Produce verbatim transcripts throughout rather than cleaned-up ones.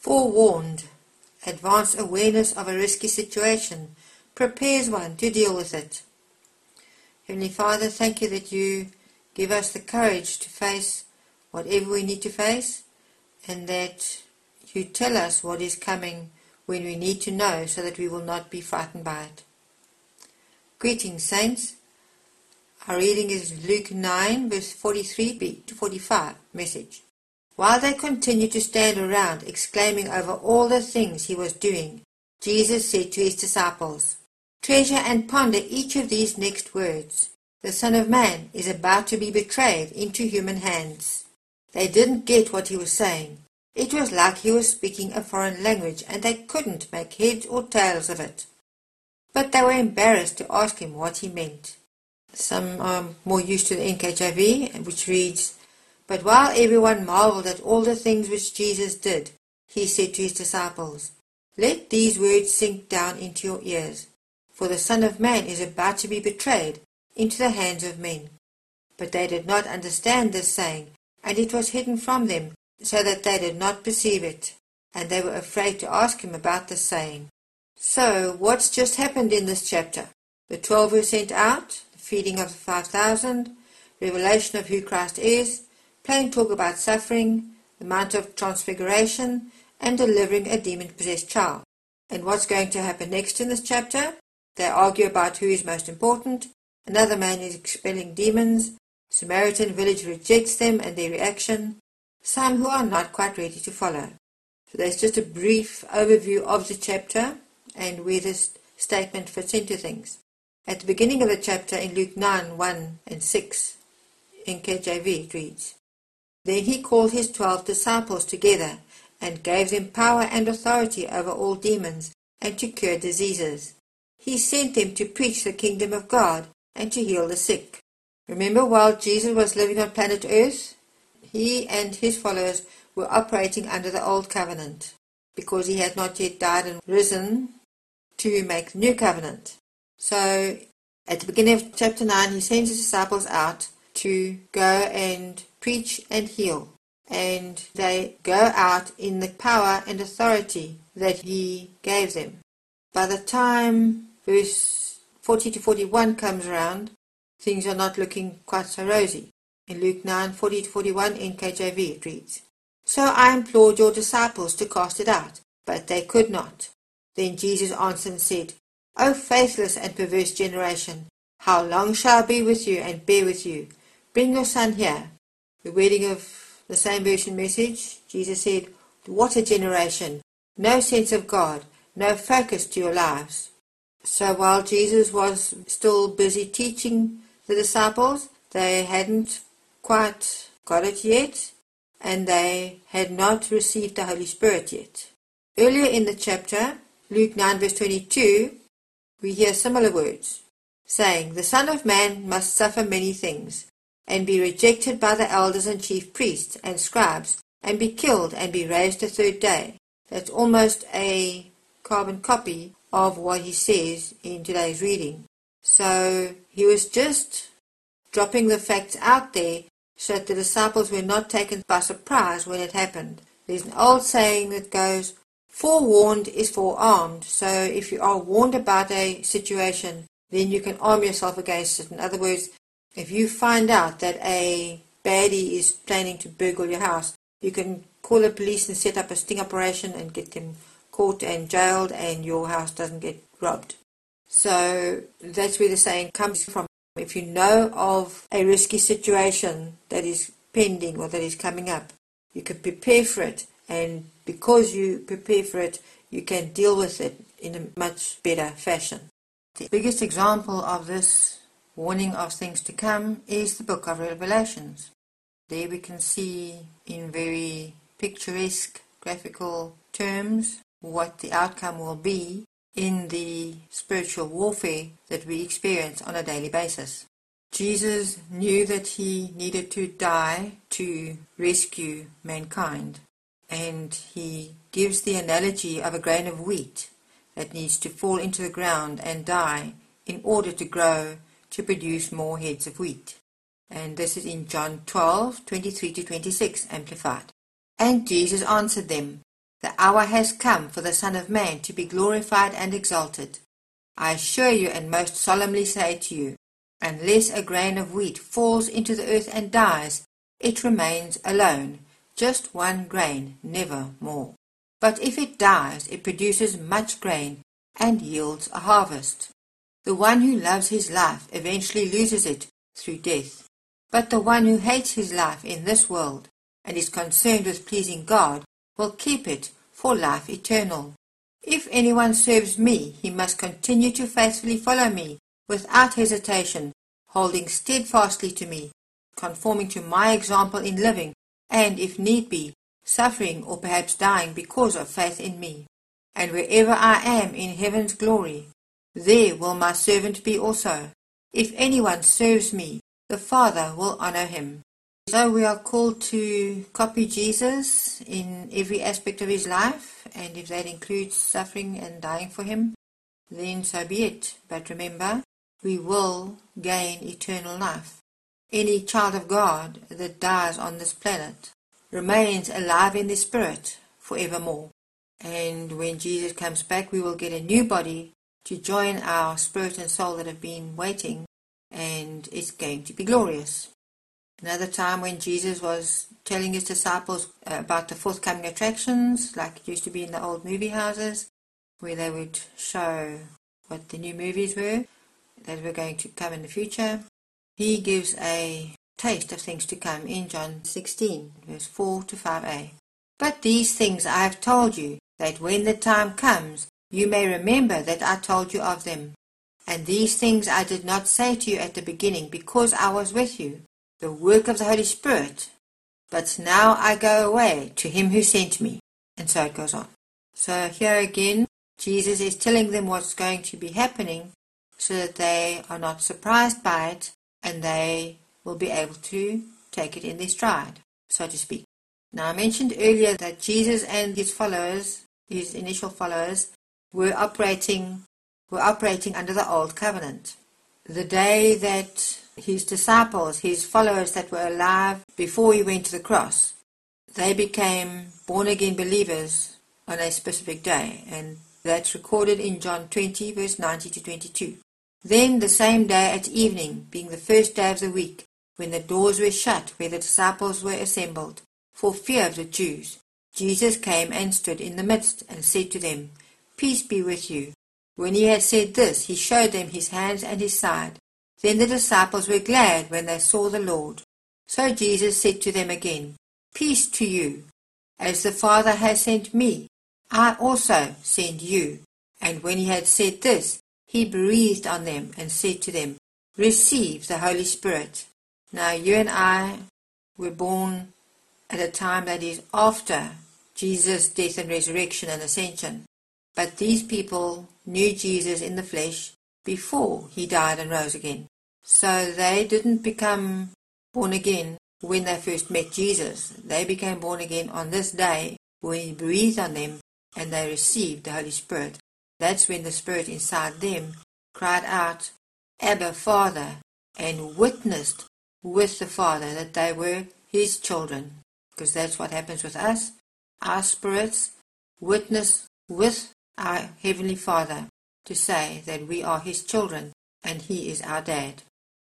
Forewarned, advanced awareness of a risky situation prepares one to deal with it. Heavenly Father, thank you that you give us the courage to face whatever we need to face, and that you tell us what is coming when we need to know, so that we will not be frightened by it. Greetings, saints. Our reading is Luke nine, verse forty-three b to forty-five, message. While they continued to stand around, exclaiming over all the things he was doing, Jesus said to his disciples, "Treasure and ponder each of these next words. The Son of Man is about to be betrayed into human hands." They didn't get what he was saying. It was like he was speaking a foreign language, and they couldn't make heads or tails of it. But they were embarrassed to ask him what he meant. Some are more used to the N K J V, which reads, "But while everyone marveled at all the things which Jesus did, he said to his disciples, 'Let these words sink down into your ears, for the Son of Man is about to be betrayed into the hands of men.' But they did not understand this saying, and it was hidden from them, so that they did not perceive it, and they were afraid to ask him about this saying." So, what's just happened in this chapter? The twelve were sent out, the feeding of the five thousand, revelation of who Christ is, plain talk about suffering, the Mount of Transfiguration, and delivering a demon-possessed child. And what's going to happen next in this chapter? They argue about who is most important. Another man is expelling demons. Samaritan village rejects them and their reaction. Some who are not quite ready to follow. So there's just a brief overview of the chapter and where this statement fits into things. At the beginning of the chapter in Luke nine, one and six, in K J V it reads, "Then he called his twelve disciples together and gave them power and authority over all demons and to cure diseases. He sent them to preach the kingdom of God and to heal the sick." Remember, while Jesus was living on planet Earth, he and his followers were operating under the old covenant, because he had not yet died and risen to make the new covenant. So, at the beginning of chapter nine, he sends his disciples out to go and preach and heal. And they go out in the power and authority that he gave them. By the time verse forty to forty-one comes around, things are not looking quite so rosy. In Luke nine, forty to forty-one, in K J V it reads, "So I implored your disciples to cast it out, but they could not. Then Jesus answered and said, 'O faithless and perverse generation, how long shall I be with you and bear with you? Bring your son here.'" The wording of the same version message, Jesus said, "What a generation! No sense of God, no focus to your lives." So while Jesus was still busy teaching the disciples, they hadn't quite got it yet, and they had not received the Holy Spirit yet. Earlier in the chapter, Luke nine verse twenty-two, we hear similar words, saying, "The Son of Man must suffer many things, and be rejected by the elders and chief priests and scribes, and be killed and be raised the third day." That's almost a carbon copy of what he says in today's reading. So he was just dropping the facts out there so that the disciples were not taken by surprise when it happened. There's an old saying that goes, "Forewarned is forearmed." So if you are warned about a situation, then you can arm yourself against it. In other words, if you find out that a baddie is planning to burgle your house, you can call the police and set up a sting operation and get them caught and jailed, and your house doesn't get robbed. So that's where the saying comes from. If you know of a risky situation that is pending or that is coming up, you can prepare for it, and because you prepare for it, you can deal with it in a much better fashion. The biggest example of this warning of things to come is the book of Revelations. There we can see in very picturesque graphical terms what the outcome will be in the spiritual warfare that we experience on a daily basis. Jesus knew that he needed to die to rescue mankind, and he gives the analogy of a grain of wheat that needs to fall into the ground and die in order to grow to produce more heads of wheat. And this is in John twelve, twenty-three to twenty-six, Amplified. "And Jesus answered them, The hour has come for the Son of Man to be glorified and exalted. I assure you and most solemnly say to you, unless a grain of wheat falls into the earth and dies, it remains alone, just one grain, never more. But if it dies, it produces much grain and yields a harvest. The one who loves his life eventually loses it through death. But the one who hates his life in this world and is concerned with pleasing God will keep it for life eternal. If anyone serves me, he must continue to faithfully follow me without hesitation, holding steadfastly to me, conforming to my example in living, and, if need be, suffering or perhaps dying because of faith in me. And wherever I am in heaven's glory, there will my servant be also. If anyone serves me, the Father will honor him. So we are called to copy Jesus in every aspect of his life, and if that includes suffering and dying for him, then so be it. But remember, we will gain eternal life. Any child of God that dies on this planet remains alive in the spirit forevermore. And when Jesus comes back, we will get a new body to join our spirit and soul that have been waiting, and it's going to be glorious. Another time when Jesus was telling his disciples about the forthcoming attractions, like it used to be in the old movie houses, where they would show what the new movies were that were going to come in the future, he gives a taste of things to come in John sixteen, verse four to five a. But these things I have told you, that when the time comes, you may remember that I told you of them. And these things I did not say to you at the beginning, because I was with you, the work of the Holy Spirit. But now I go away to him who sent me. And so it goes on. So here again, Jesus is telling them what's going to be happening so that they are not surprised by it and they will be able to take it in their stride, so to speak. Now I mentioned earlier that Jesus and his followers, his initial followers, were operating, were operating under the old covenant. The day that his disciples, his followers that were alive before he went to the cross, they became born-again believers on a specific day, and that's recorded in John twenty, verse ninety to twenty-two. Then the same day at evening, being the first day of the week, when the doors were shut where the disciples were assembled, for fear of the Jews, Jesus came and stood in the midst, and said to them, Peace be with you. When he had said this, he showed them his hands and his side. Then the disciples were glad when they saw the Lord. So Jesus said to them again, Peace to you. As the Father has sent me, I also send you. And when he had said this, he breathed on them and said to them, Receive the Holy Spirit. Now you and I were born at a time that is after Jesus' death and resurrection and ascension. But these people knew Jesus in the flesh before he died and rose again. So they didn't become born again when they first met Jesus. They became born again on this day when he breathed on them and they received the Holy Spirit. That's when the Spirit inside them cried out, Abba, Father, and witnessed with the Father that they were his children. Because that's what happens with us. Our spirits witness with our Heavenly Father to say that we are his children and he is our dad.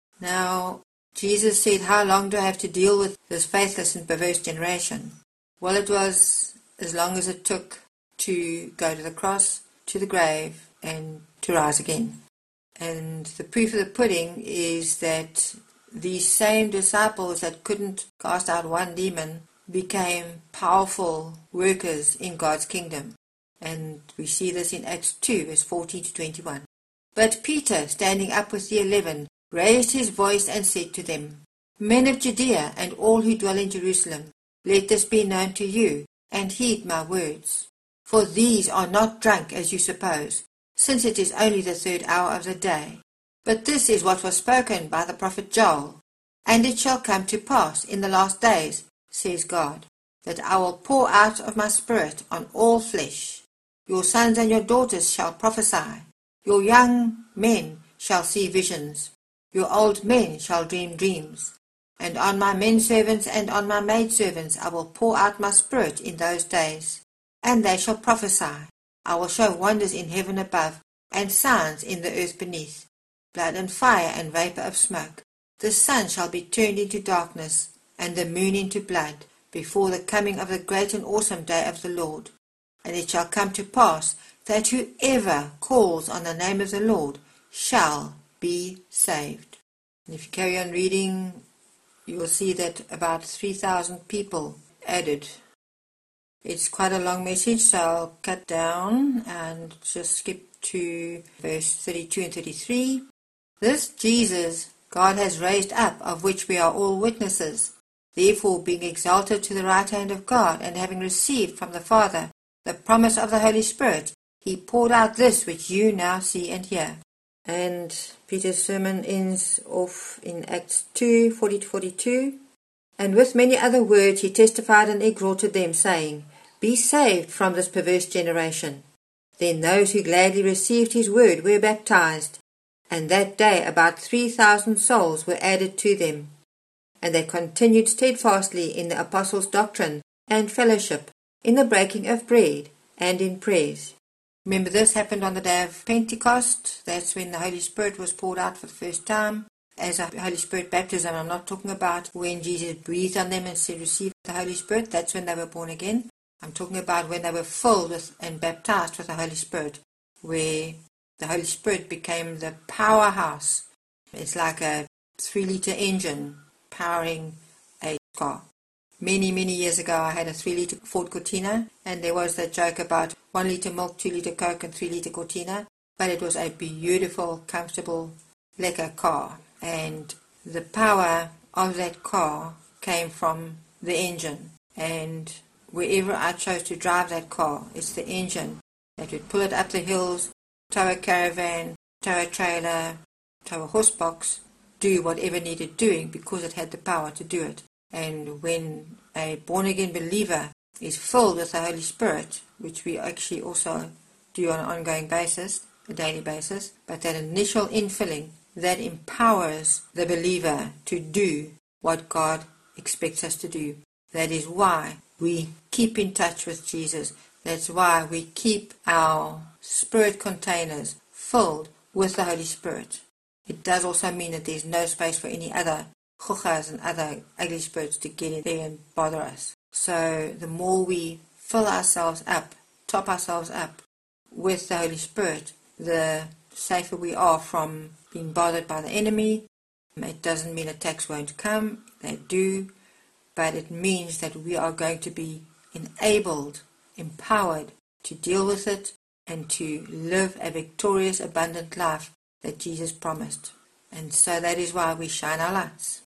Now, Jesus said, how long do I have to deal with this faithless and perverse generation? Well, it was as long as it took to go to the cross, to the grave, and to rise again. And the proof of the pudding is that these same disciples that couldn't cast out one demon became powerful workers in God's kingdom. And we see this in Acts two, verse fourteen to twenty-one. But Peter, standing up with the eleven, raised his voice and said to them, Men of Judea and all who dwell in Jerusalem, let this be known to you, and heed my words. For these are not drunk as you suppose, since it is only the third hour of the day. But this is what was spoken by the prophet Joel. And it shall come to pass in the last days, says God, that I will pour out of my spirit on all flesh. Your sons and your daughters shall prophesy. Your young men shall see visions. Your old men shall dream dreams. And on my men servants and on my maidservants I will pour out my spirit in those days. and they shall prophesy. I will show wonders in heaven above, and signs in the earth beneath, blood and fire and vapour of smoke. The sun shall be turned into darkness, and the moon into blood, before the coming of the great and awesome day of the Lord. And it shall come to pass that whoever calls on the name of the Lord shall be saved. And if you carry on reading, you will see that about three thousand people added. It's quite a long message, so I'll cut down and just skip to verse thirty-two and thirty-three. This Jesus God has raised up, of which we are all witnesses. Therefore, being exalted to the right hand of God, and having received from the Father the promise of the Holy Spirit, he poured out this which you now see and hear. And Peter's sermon ends off in Acts two, forty to forty-two. And with many other words he testified and exhorted them, saying, Be saved from this perverse generation. Then those who gladly received his word were baptized, and that day about three thousand souls were added to them. And they continued steadfastly in the apostles' doctrine and fellowship, in the breaking of bread, and in prayers. Remember, this happened on the day of Pentecost. That's when the Holy Spirit was poured out for the first time. As a Holy Spirit baptism, I'm not talking about when Jesus breathed on them and said, Receive the Holy Spirit. That's when they were born again. I'm talking about when they were filled with and baptized with the Holy Spirit, where the Holy Spirit became the powerhouse. It's like a three-litre engine powering a car. Many, many years ago, I had a three-litre Ford Cortina, and there was that joke about one litre milk, two litre Coke, and three litre Cortina. But it was a beautiful, comfortable, lekker car. And the power of that car came from the engine. And wherever I chose to drive that car, it's the engine that would pull it up the hills, tow a caravan, tow a trailer, tow a horse box, do whatever needed doing because it had the power to do it. And when a born-again believer is filled with the Holy Spirit, which we actually also do on an ongoing basis, a daily basis, but that initial infilling, that empowers the believer to do what God expects us to do. That is why we keep in touch with Jesus. That's why we keep our spirit containers filled with the Holy Spirit. It does also mean that there's no space for any other chuchas and other ugly spirits to get in there and bother us. So the more we fill ourselves up, top ourselves up with the Holy Spirit, the safer we are from being bothered by the enemy. It doesn't mean attacks won't come, they do, but it means that we are going to be enabled, empowered to deal with it and to live a victorious, abundant life that Jesus promised. And so that is why we shine our lights.